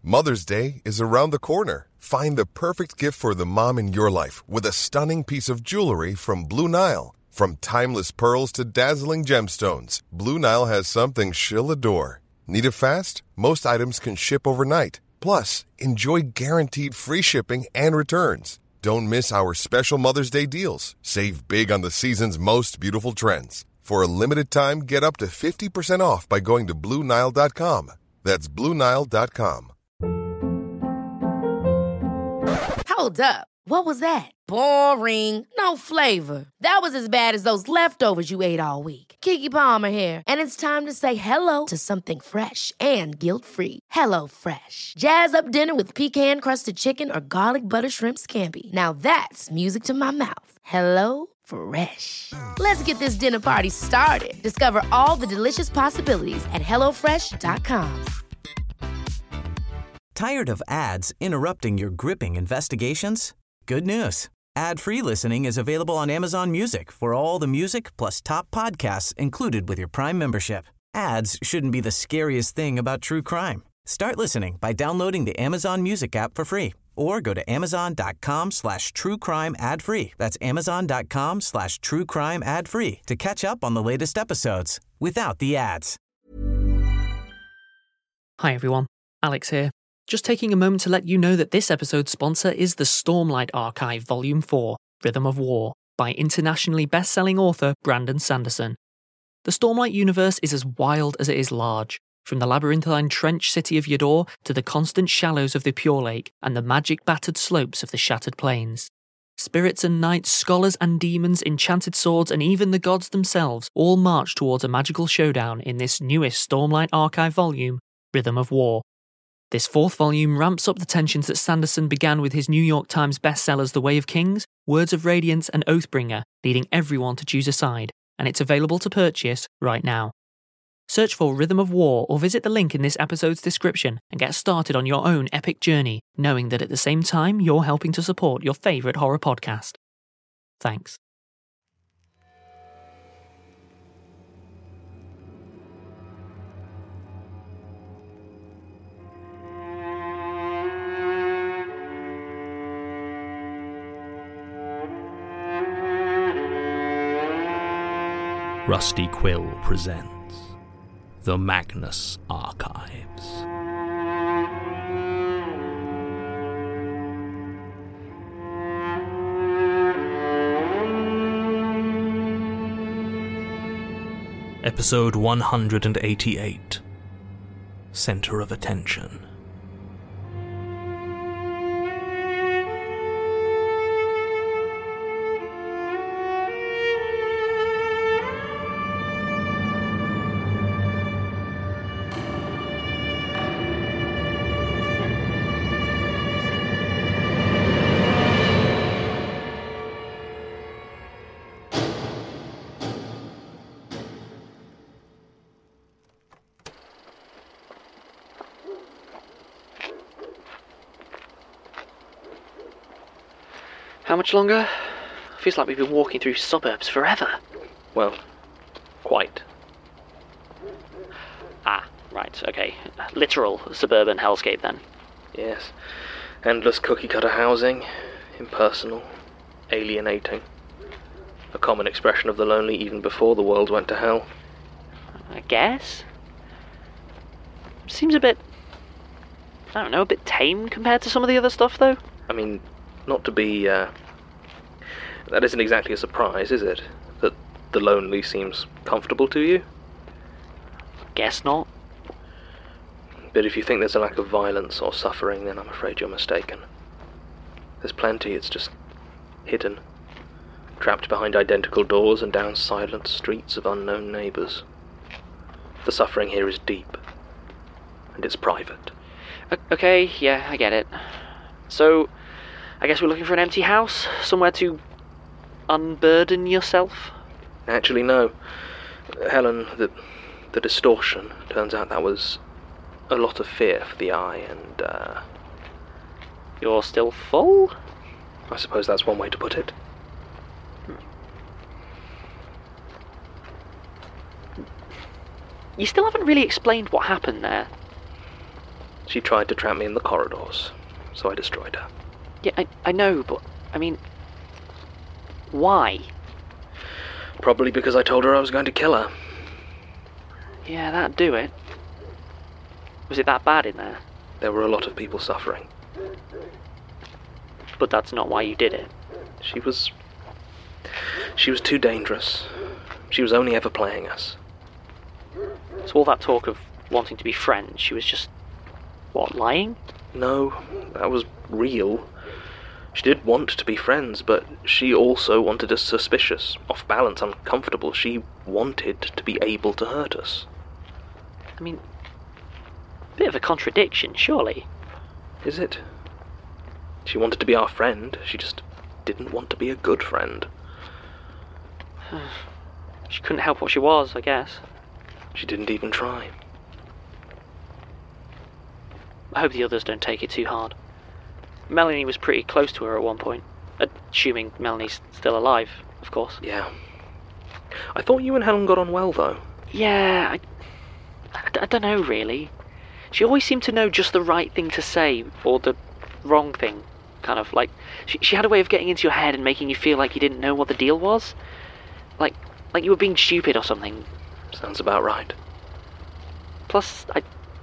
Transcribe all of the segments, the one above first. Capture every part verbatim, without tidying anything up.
Mother's Day is around the corner. Find the perfect gift for the mom in your life with a stunning piece of jewelry from Blue Nile. From timeless pearls to dazzling gemstones, Blue Nile has something she'll adore. Need it fast? Most items can ship overnight. Plus, enjoy guaranteed free shipping and returns. Don't miss our special Mother's Day deals. Save big on the season's most beautiful trends. For a limited time, get up to fifty percent off by going to Blue Nile dot com. That's Blue Nile dot com. Hold up. What was that? Boring. No flavor. That was as bad as those leftovers you ate all week. Keke Palmer here, and it's time to say hello to something fresh and guilt-free. Hello Fresh. Jazz up dinner with pecan-crusted chicken or garlic butter shrimp scampi. Now that's music to my mouth. Hello Fresh. Let's get this dinner party started. Discover all the delicious possibilities at hello fresh dot com. Tired of ads interrupting your gripping investigations? Good news. Ad-free listening is available on Amazon Music for all the music plus top podcasts included with your Prime membership. Ads shouldn't be the scariest thing about true crime. Start listening by downloading the Amazon Music app for free or go to amazon.com slash true crime ad free. That's amazon.com slash true crime ad free to catch up on the latest episodes without the ads. Hi everyone, Alex here. Just taking a moment to let you know that this episode's sponsor is the Stormlight Archive Volume four, Rhythm of War, by internationally best-selling author Brandon Sanderson. The Stormlight universe is as wild as it is large, from the labyrinthine trench city of Yador to the constant shallows of the Pure Lake and the magic-battered slopes of the Shattered Plains. Spirits and knights, scholars and demons, enchanted swords, and even the gods themselves all march towards a magical showdown in this newest Stormlight Archive volume, Rhythm of War. This fourth volume ramps up the tensions that Sanderson began with his New York Times bestsellers The Way of Kings, Words of Radiance, and Oathbringer, leading everyone to choose a side, and it's available to purchase right now. Search for Rhythm of War or visit the link in this episode's description and get started on your own epic journey, knowing that at the same time you're helping to support your favourite horror podcast. Thanks. Rusty Quill presents The Magnus Archives. Episode one hundred eighty-eight, Center of Attention. How much longer? Feels like we've been walking through suburbs forever. Well, quite. Ah, right, okay. Literal suburban hellscape then. Yes. Endless cookie-cutter housing, impersonal, alienating. A common expression of the lonely even before the world went to hell. I guess. Seems a bit, I don't know, a bit tame compared to some of the other stuff, though. I mean, not to be, uh... that isn't exactly a surprise, is it? That the lonely seems comfortable to you? Guess not. But if you think there's a lack of violence or suffering, then I'm afraid you're mistaken. There's plenty, it's just hidden. Trapped behind identical doors and down silent streets of unknown neighbours. The suffering here is deep. And it's private. Okay, yeah, I get it. So, I guess we're looking for an empty house? Somewhere to unburden yourself? Actually, no. Helen, the, the distortion, turns out that was a lot of fear for the eye, and, uh... You're still full? I suppose that's one way to put it. You still haven't really explained what happened there. She tried to trap me in the corridors, so I destroyed her. Yeah, I, I know, but, I mean... Why? Probably because I told her I was going to kill her. Yeah, that'd do it. Was it that bad in there? There were a lot of people suffering. But that's not why you did it. She was... She was too dangerous. She was only ever playing us. So all that talk of wanting to be friends, she was just... What, lying? No, that was real. She did want to be friends, but she also wanted us suspicious, off balance, uncomfortable. She wanted to be able to hurt us. I mean, bit of a contradiction, surely. Is it? She wanted to be our friend, she just didn't want to be a good friend. She couldn't help what she was, I guess. She didn't even try. I hope the others don't take it too hard. Melanie was pretty close to her at one point. Assuming Melanie's still alive, of course. Yeah. I thought you and Helen got on well, though. Yeah, I, I, I don't know, really. She always seemed to know just the right thing to say, or the wrong thing, kind of. Like, she, she had a way of getting into your head and making you feel like you didn't know what the deal was. Like, like you were being stupid or something. Sounds about right. Plus, I...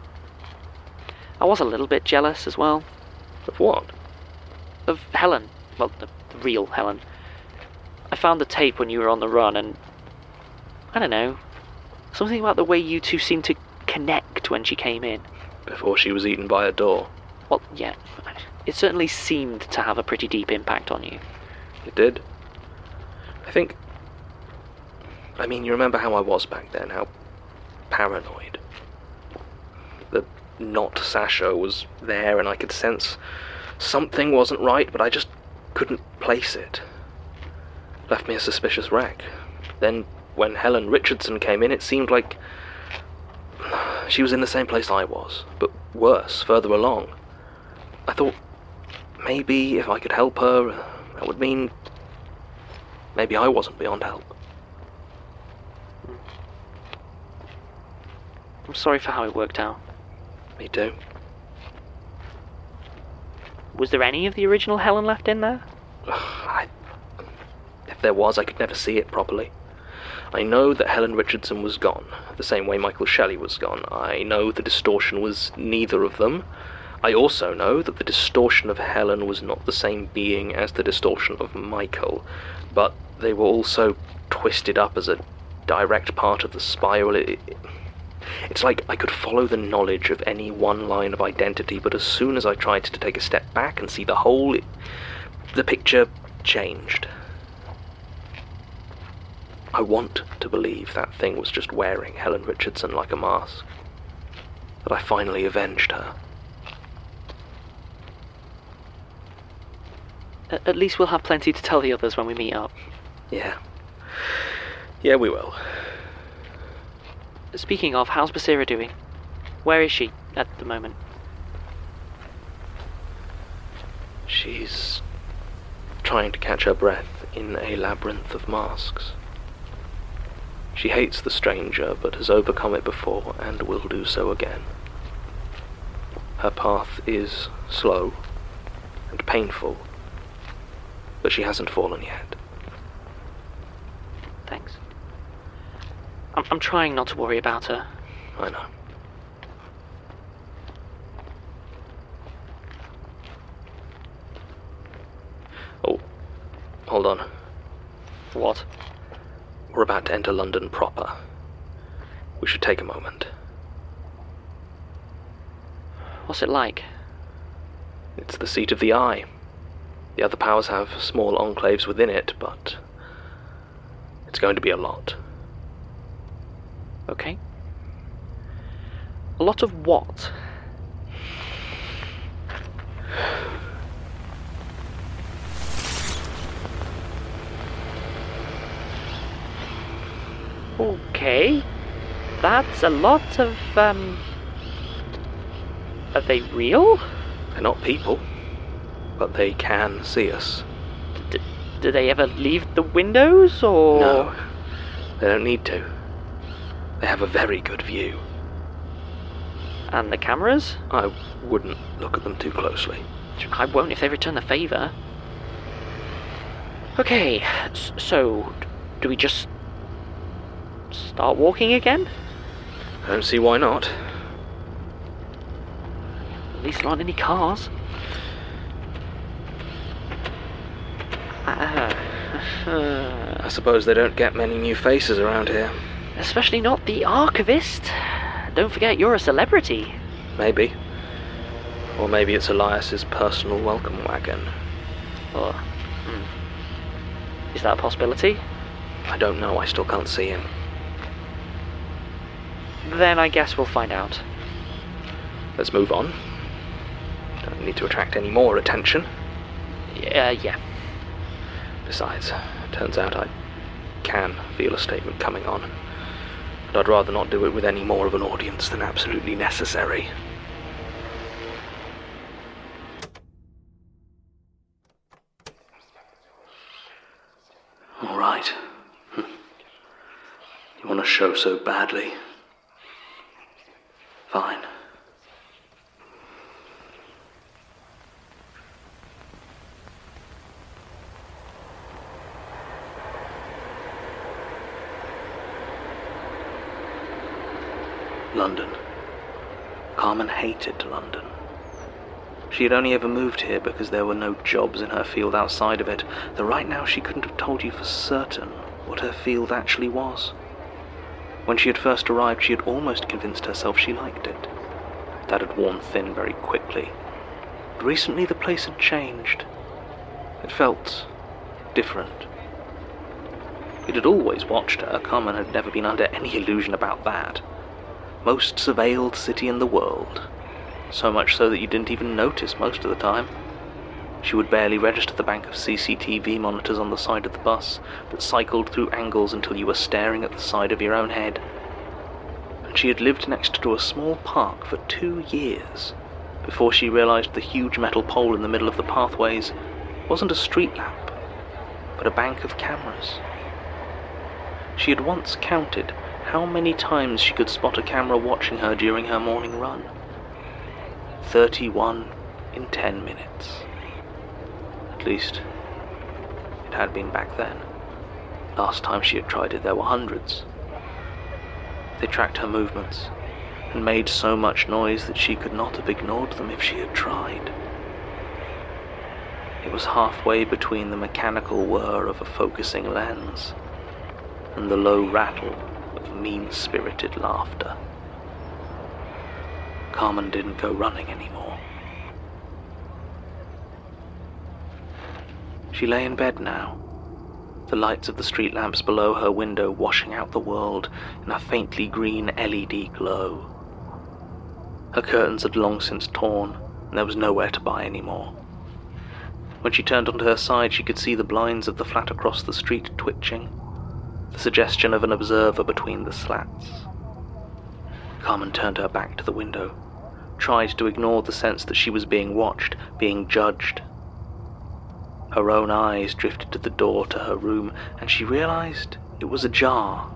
I was a little bit jealous as well. Of what? Of Helen. Well, the, the real Helen. I found the tape when you were on the run, and... I don't know. Something about the way you two seemed to connect when she came in. Before she was eaten by a door. Well, yeah. It certainly seemed to have a pretty deep impact on you. It did. I think... I mean, you remember how I was back then, how paranoid. The not Sasha was there, and I could sense something wasn't right, but I just couldn't place it. Left me a suspicious wreck. Then, when Helen Richardson came in, it seemed like she was in the same place I was, but worse, further along. I thought, maybe if I could help her, that would mean maybe I wasn't beyond help. I'm sorry for how it worked out. Me too. Was there any of the original Helen left in there? I, if there was, I could never see it properly. I know that Helen Richardson was gone, the same way Michael Shelley was gone. I know the distortion was neither of them. I also know that the distortion of Helen was not the same being as the distortion of Michael, but they were also twisted up as a direct part of the spiral. It, it, It's like I could follow the knowledge of any one line of identity, but as soon as I tried to take a step back and see the whole, it, the picture changed. I want to believe that thing was just wearing Helen Richardson like a mask. That I finally avenged her. At least we'll have plenty to tell the others when we meet up. Yeah. Yeah, we will. Speaking of, how's Basira doing? Where is she at the moment? She's trying to catch her breath in a labyrinth of masks. She hates the stranger, but has overcome it before and will do so again. Her path is slow and painful, but she hasn't fallen yet. Thanks. I'm, I'm trying not to worry about her. I know. Oh, hold on. What? We're about to enter London proper. We should take a moment. What's it like? It's the seat of the Eye. The other powers have small enclaves within it, but it's going to be a lot. Okay. A lot of what? Okay. That's a lot of, um... Are they real? They're not people, but they can see us. D- do they ever leave the windows, or...? No, they don't need to. They have a very good view. And the cameras? I wouldn't look at them too closely. I won't if they return the favour. Okay, so do we just start walking again? I don't see why not. At least there aren't any cars. Uh, uh, I suppose they don't get many new faces around here. Especially not the archivist. Don't forget, you're a celebrity. Maybe. Or maybe it's Elias's personal welcome wagon. Or, hmm. Is that a possibility? I don't know, I still can't see him. Then I guess we'll find out. Let's move on. Don't need to attract any more attention. Yeah, yeah. Besides, turns out I can feel a statement coming on. But I'd rather not do it with any more of an audience than absolutely necessary. All right. You want to show so badly? Fine. London. Carmen hated London. She had only ever moved here because there were no jobs in her field outside of it, though right now she couldn't have told you for certain what her field actually was. When she had first arrived, she had almost convinced herself she liked it. That had worn thin very quickly. But recently the place had changed. It felt different. It had always watched her. Carmen had never been under any illusion about that. Most surveilled city in the world. So much so that you didn't even notice most of the time. She would barely register the bank of C C T V monitors on the side of the bus that cycled through angles until you were staring at the side of your own head. And she had lived next to a small park for two years before she realized the huge metal pole in the middle of the pathways wasn't a street lamp, but a bank of cameras. She had once counted how many times she could spot a camera watching her during her morning run. Thirty-one in ten minutes. At least, it had been back then. Last time she had tried it, there were hundreds. They tracked her movements, and made so much noise that she could not have ignored them if she had tried. It was halfway between the mechanical whir of a focusing lens and the low rattle of mean-spirited laughter. Carmen didn't go running anymore. She lay in bed now, the lights of the street lamps below her window washing out the world in a faintly green L E D glow. Her curtains had long since torn, and there was nowhere to buy any more. When she turned onto her side, she could see the blinds of the flat across the street twitching, the suggestion of an observer between the slats. Carmen turned her back to the window, tried to ignore the sense that she was being watched, being judged. Her own eyes drifted to the door to her room, and she realized it was ajar.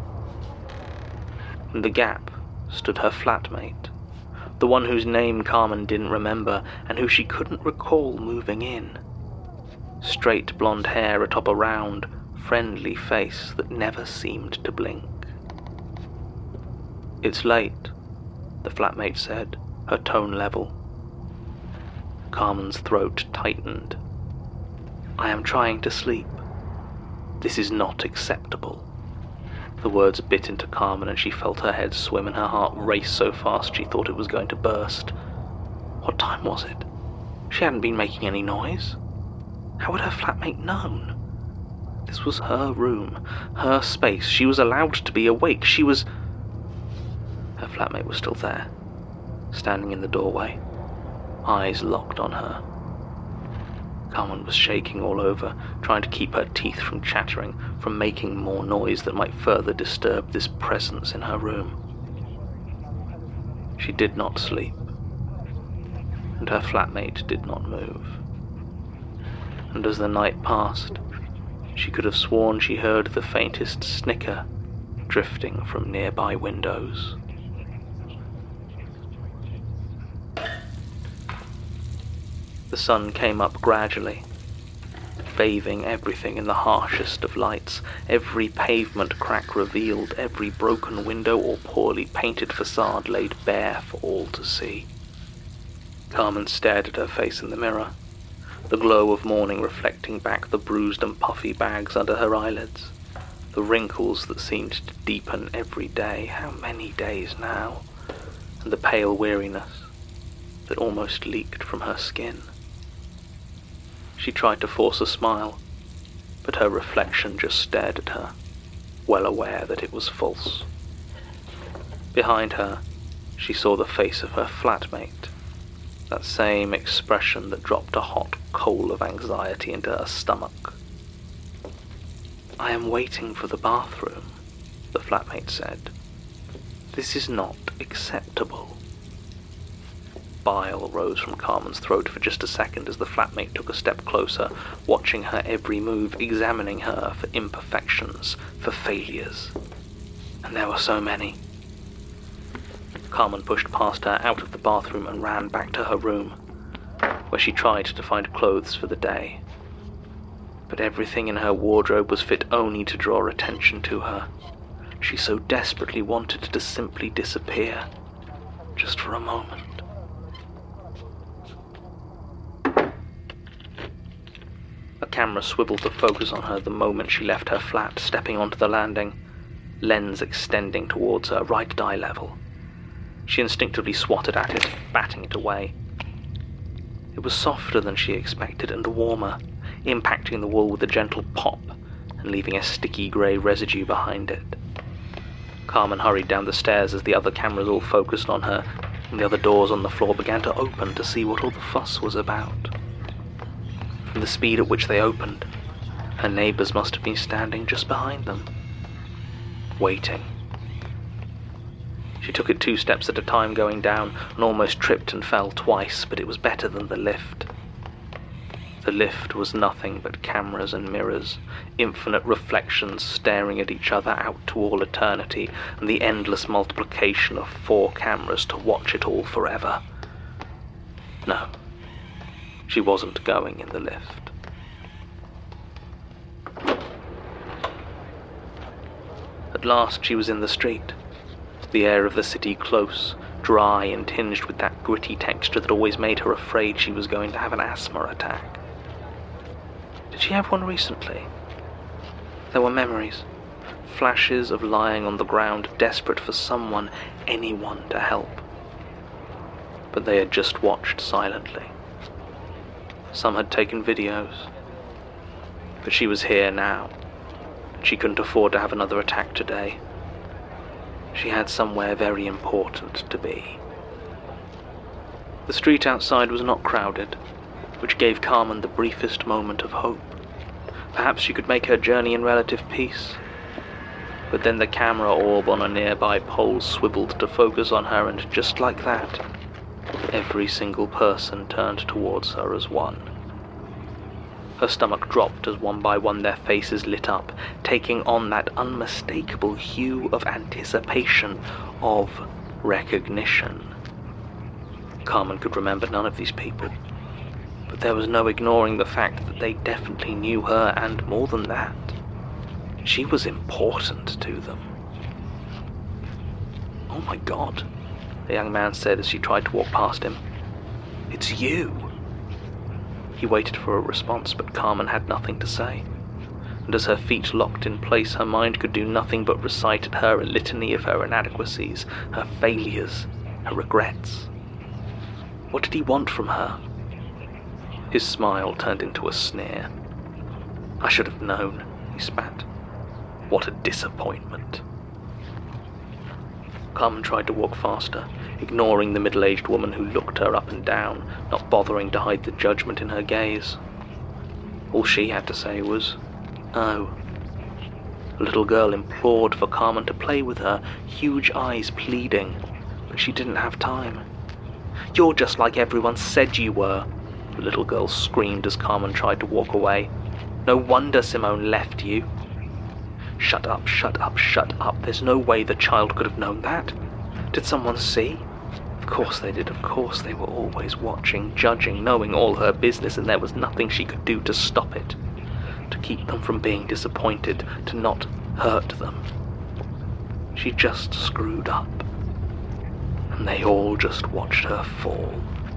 In the gap stood her flatmate, the one whose name Carmen didn't remember and who she couldn't recall moving in. Straight blonde hair atop a round, friendly face that never seemed to blink. "It's late," the flatmate said, her tone level. Carmen's throat tightened. "I am trying to sleep. This is not acceptable." The words bit into Carmen and she felt her head swim and her heart race so fast she thought it was going to burst. What time was it? She hadn't been making any noise. How would her flatmate known? This was her room, her space. She was allowed to be awake. She was... Her flatmate was still there, standing in the doorway, eyes locked on her. Carmen was shaking all over, trying to keep her teeth from chattering, from making more noise that might further disturb this presence in her room. She did not sleep, and her flatmate did not move. And as the night passed, she could have sworn she heard the faintest snicker drifting from nearby windows. sun came up gradually, bathing everything in the harshest of lights, every pavement crack revealed, every broken window or poorly painted facade laid bare for all to see. Carmen stared at her face in the mirror, the glow of morning reflecting back the bruised and puffy bags under her eyelids, the wrinkles that seemed to deepen every day, how many days now, and the pale weariness that almost leaked from her skin. She tried to force a smile, but her reflection just stared at her, well aware that it was false. Behind her, she saw the face of her flatmate, that same expression that dropped a hot coal of anxiety into her stomach. "I am waiting for the bathroom," the flatmate said. "This is not acceptable." Bile rose from Carmen's throat for just a second as the flatmate took a step closer, watching her every move, examining her for imperfections, for failures. And there were so many. Carmen pushed past her out of the bathroom and ran back to her room, where she tried to find clothes for the day. But everything in her wardrobe was fit only to draw attention to her. She so desperately wanted to simply disappear, just for a moment. A camera swiveled to focus on her the moment she left her flat, stepping onto the landing, lens extending towards her, right at eye level. She instinctively swatted at it, batting it away. It was softer than she expected and warmer, impacting the wall with a gentle pop and leaving a sticky grey residue behind it. Carmen hurried down the stairs as the other cameras all focused on her, and the other doors on the floor began to open to see what all the fuss was about. From the speed at which they opened, her neighbours must have been standing just behind them, waiting. She took it two steps at a time going down, and almost tripped and fell twice, but it was better than the lift. The lift was nothing but cameras and mirrors, infinite reflections staring at each other out to all eternity, and the endless multiplication of four cameras to watch it all forever. No. She wasn't going in the lift. At last she was in the street, the air of the city close, dry and tinged with that gritty texture that always made her afraid she was going to have an asthma attack. Did she have one recently? There were memories, flashes of lying on the ground, desperate for someone, anyone to help. But they had just watched silently. Some had taken videos. But she was here now. She couldn't afford to have another attack today. She had somewhere very important to be. The street outside was not crowded, which gave Carmen the briefest moment of hope. Perhaps she could make her journey in relative peace. But then the camera orb on a nearby pole swiveled to focus on her, and just like that, every single person turned towards her as one. Her stomach dropped as one by one their faces lit up, taking on that unmistakable hue of anticipation, of recognition. Carmen could remember none of these people, but there was no ignoring the fact that they definitely knew her, and more than that, she was important to them. "Oh my God," the young man said as she tried to walk past him. "It's you." He waited for a response, but Carmen had nothing to say, and as her feet locked in place, her mind could do nothing but recite at her a litany of her inadequacies, her failures, her regrets. What did he want from her? His smile turned into a sneer. "I should have known," he spat. "What a disappointment." Carmen tried to walk faster, ignoring the middle-aged woman who looked her up and down, not bothering to hide the judgment in her gaze. All she had to say was, "Oh." The little girl implored for Carmen to play with her, huge eyes pleading, but she didn't have time. "You're just like everyone said you were," the little girl screamed as Carmen tried to walk away. "No wonder Simone left you." "Shut up, shut up, shut up. There's no way the child could have known that. Did someone see? Of course they did, of course they were always watching, judging, knowing all her business, and there was nothing she could do to stop it, to keep them from being disappointed, to not hurt them. She just screwed up, and they all just watched her fall.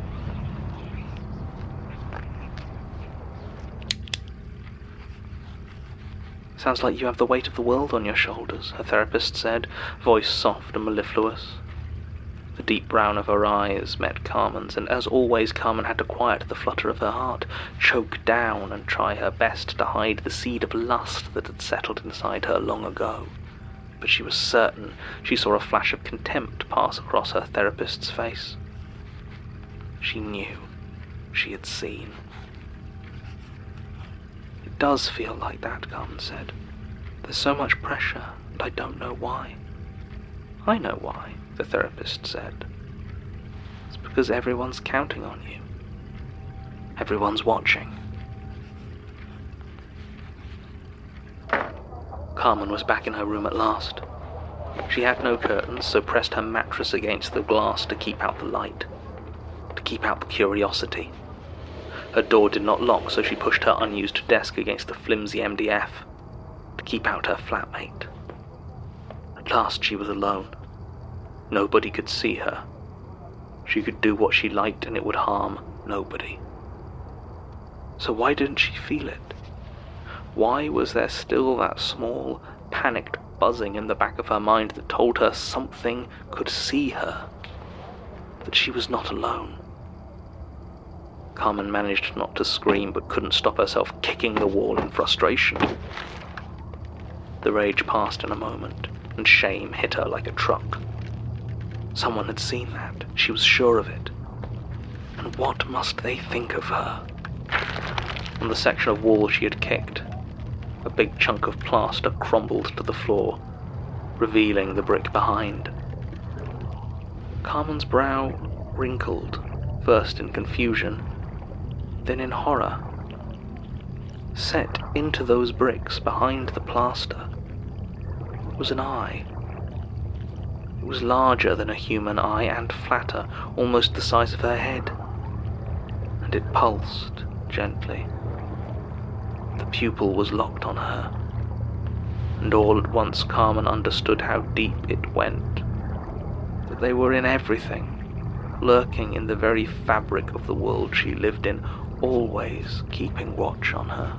Sounds like you have the weight of the world on your shoulders, her therapist said, voice soft and mellifluous. The deep brown of her eyes met Carmen's, and as always Carmen had to quiet the flutter of her heart, choke down and try her best to hide the seed of lust that had settled inside her long ago. But she was certain she saw a flash of contempt pass across her therapist's face. She knew. She had seen. It does feel like that, Carmen said. There's so much pressure, and I don't know why. I know why, the therapist said. It's because everyone's counting on you. Everyone's watching. Carmen was back in her room at last. She had no curtains, so pressed her mattress against the glass to keep out the light, to keep out the curiosity. Her door did not lock, so she pushed her unused desk against the flimsy M D F, to keep out her flatmate. At last she was alone. Nobody could see her. She could do what she liked and it would harm nobody. So why didn't she feel it? Why was there still that small, panicked buzzing in the back of her mind that told her something could see her? That she was not alone? Carmen managed not to scream, but couldn't stop herself kicking the wall in frustration. The rage passed in a moment, and shame hit her like a truck. Someone had seen that. She was sure of it. And what must they think of her? On the section of wall she had kicked, a big chunk of plaster crumbled to the floor, revealing the brick behind. Carmen's brow wrinkled, first in confusion, then in horror. Set into those bricks behind the plaster was an eye. It was larger than a human eye and flatter, almost the size of her head, and it pulsed gently. The pupil was locked on her, and all at once Carmen understood how deep it went, that they were in everything, lurking in the very fabric of the world she lived in, always keeping watch on her.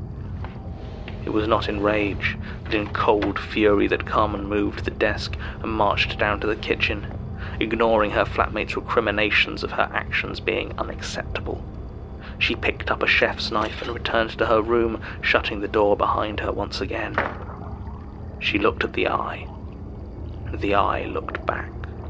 It was not in rage, but in cold fury that Carmen moved the desk and marched down to the kitchen, ignoring her flatmate's recriminations of her actions being unacceptable. She picked up a chef's knife and returned to her room, shutting the door behind her once again. She looked at the eye, and the eye looked back.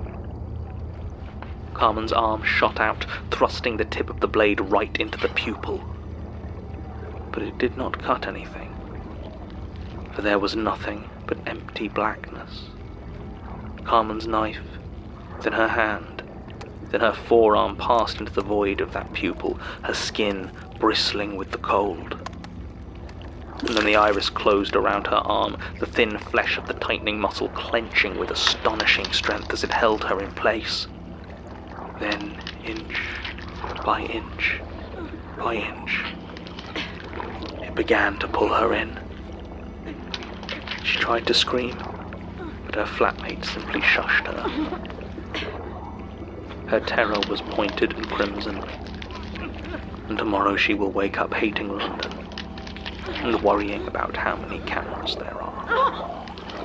Carmen's arm shot out, thrusting the tip of the blade right into the pupil. But it did not cut anything, for there was nothing but empty blackness. Carmen's knife, then her hand, then her forearm passed into the void of that pupil, her skin bristling with the cold. And then the iris closed around her arm, the thin flesh of the tightening muscle clenching with astonishing strength as it held her in place. Then, inch by inch by inch, it began to pull her in. She tried to scream, but her flatmate simply shushed her. Her terror was pointed and crimson, and tomorrow she will wake up hating London and worrying about how many cameras there are.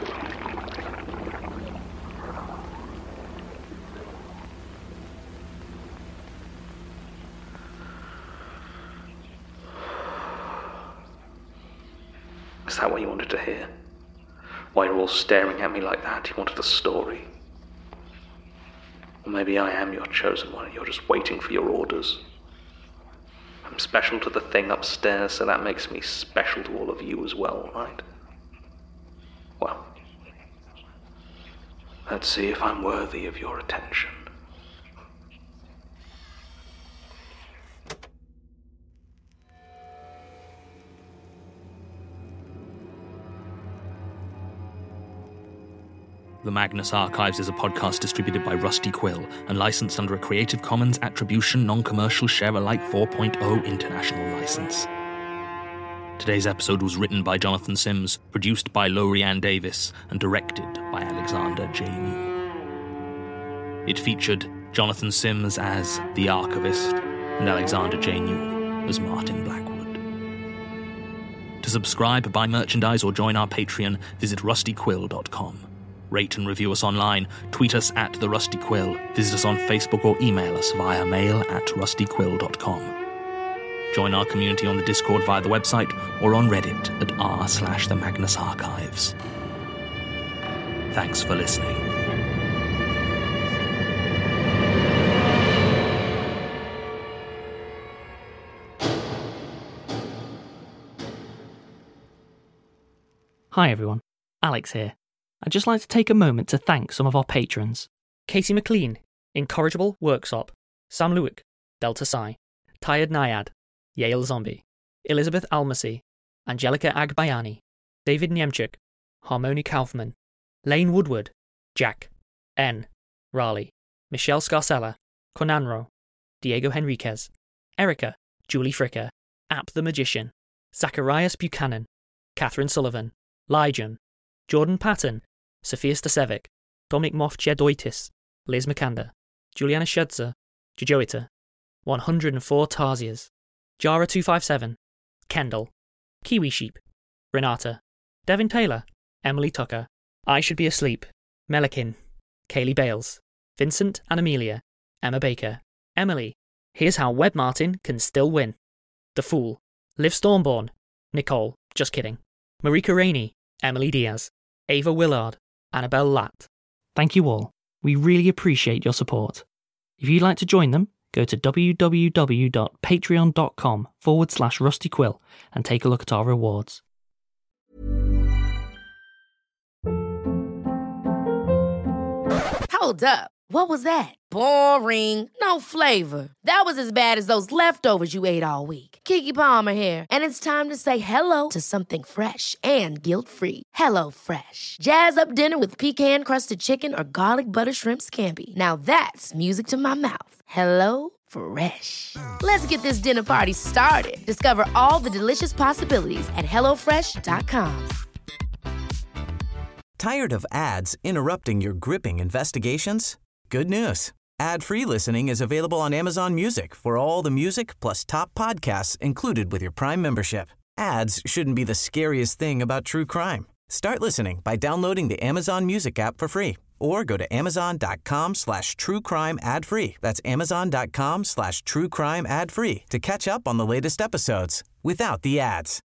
Is that what you wanted to hear? Why you're all staring at me like that? You wanted a story? Or maybe I am your chosen one and you're just waiting for your orders. I'm special to the thing upstairs, so that makes me special to all of you as well, right? Well, let's see if I'm worthy of your attention. The Magnus Archives is a podcast distributed by Rusty Quill and licensed under a Creative Commons Attribution Non-Commercial Share-alike four point oh international license. Today's episode was written by Jonathan Sims, produced by Lorianne Davis, and directed by Alexander J. Newell. It featured Jonathan Sims as the Archivist and Alexander J. Newell as Martin Blackwood. To subscribe, buy merchandise, or join our Patreon, visit rusty quill dot com. Rate and review us online, tweet us at The Rusty Quill, visit us on Facebook, or email us via mail at rusty quill dot com. Join our community on the Discord via the website or on Reddit at r slash the Magnus Archives. Thanks for listening. Hi everyone, Alex here. I'd just like to take a moment to thank some of our patrons. Casey McLean, Incorrigible Worksop, Sam Lewick, Delta Psi, Tired Naiad, Yale Zombie, Elizabeth Almasy, Angelica Agbayani, David Niemchuk, Harmony Kaufman, Lane Woodward, Jack, N, Raleigh, Michelle Scarcella, Conanro, Diego Henriquez, Erica, Julie Fricker, App the Magician, Zacharias Buchanan, Catherine Sullivan, Lyjan, Jordan Patton, Sophia Stasevic, Dominic Moff-Chedoitis, Liz McCander, Juliana Schudzer, Jojoita, one hundred four Tarsiers, Jara two five seven, Kendall, Kiwi Sheep, Renata, Devin Taylor, Emily Tucker, I Should Be Asleep, Melikin, Kaylee Bales, Vincent and Amelia, Emma Baker, Emily, Here's How Web Martin Can Still Win, The Fool, Liv Stormborn, Nicole, just kidding, Marika Rainey, Emily Diaz, Ava Willard, Annabelle Latt. Thank you all. We really appreciate your support. If you'd like to join them, go to www.patreon.com forward slash Rusty Quill and take a look at our rewards. Hold up. What was that? Boring. No flavor. That was as bad as those leftovers you ate all week. Keke Palmer here, and it's time to say hello to something fresh and guilt-free. Hello Fresh. Jazz up dinner with pecan-crusted chicken or garlic butter shrimp scampi. Now that's music to my mouth. Hello Fresh. Let's get this dinner party started. Discover all the delicious possibilities at hello fresh dot com. Tired of ads interrupting your gripping investigations? Good news. Ad-free listening is available on Amazon Music for all the music plus top podcasts included with your Prime membership. Ads shouldn't be the scariest thing about true crime. Start listening by downloading the Amazon Music app for free or go to amazon.com slash true crime ad free. That's amazon.com slash true crime ad free to catch up on the latest episodes without the ads.